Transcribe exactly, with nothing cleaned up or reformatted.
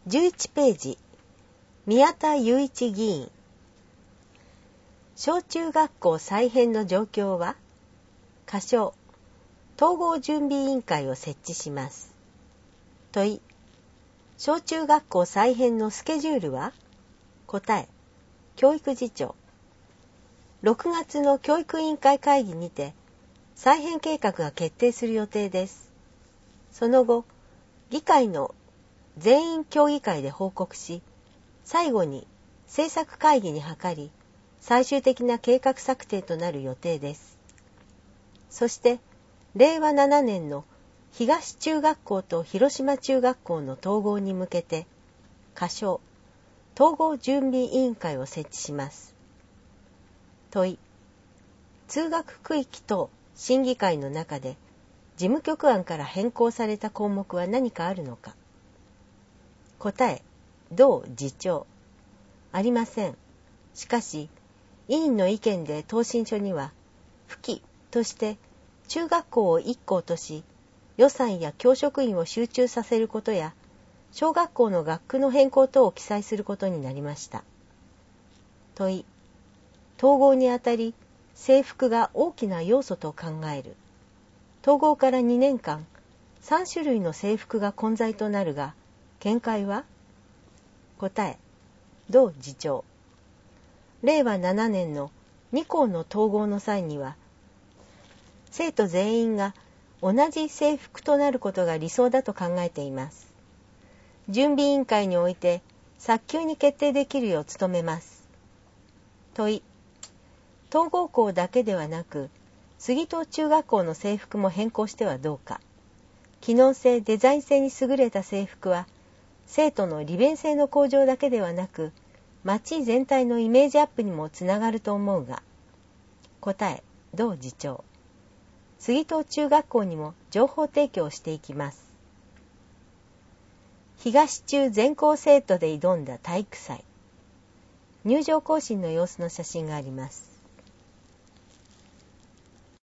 じゅういちページ、宮田雄一議員。小中学校再編の状況は、仮称、統合準備委員会を設置します。問い、小中学校再編のスケジュールは、答え、教育次長。ろくがつの教育委員会会議にて、再編計画が決定する予定です。その後、議会の全員協議会で報告し、最後に政策会議に諮り、最終的な計画策定となる予定です。そして、れいわななねんの東中学校と広島中学校の統合に向けて、仮称、統合準備委員会を設置します。問い、通学区域等審議会の中で、事務局案から変更された項目は何かあるのか。答え、同次長。ありません。しかし、委員の意見で答申書には、付記として中学校を一校とし、予算や教職員を集中させることや、小学校の学区の変更等を記載することになりました。問い、統合にあたり、制服が大きな要素と考える。統合からにねんかん、さんしゅるいの制服が混在となるが、見解は？答え、同次長。れいわななねんのに校の統合の際には、生徒全員が同じ制服となることが理想だと考えています。準備委員会において早急に決定できるよう努めます。問い、統合校だけではなく、杉東中学校の制服も変更してはどうか。機能性・デザイン性に優れた制服は、生徒の利便性の向上だけではなく、町全体のイメージアップにもつながると思うが。答え、同次長。杉東中学校にも情報提供していきます。東中全校生徒で挑んだ体育祭。入場行進の様子の写真があります。